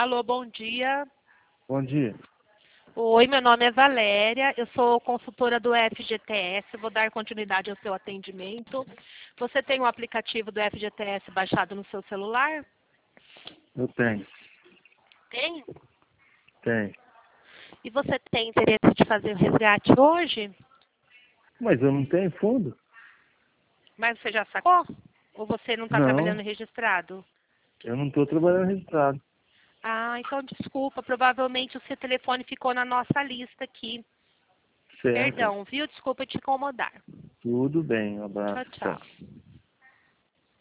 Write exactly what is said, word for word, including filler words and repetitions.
Alô, bom dia. Bom dia. Oi, meu nome é Valéria, eu sou consultora do F G T S, vou dar continuidade ao seu atendimento. Você tem o aplicativo do F G T S baixado no seu celular? Eu tenho. Tem? Tenho. E você tem interesse de fazer o resgate hoje? Mas eu não tenho fundo? Mas você já sacou? Ou você não está Não, trabalhando registrado? eu não estou trabalhando registrado. Ah, então desculpa, provavelmente o seu telefone ficou na nossa lista aqui. Certo. Perdão, viu? Desculpa te incomodar. Tudo bem. Um Tchau, abraço. Tchau. tchau.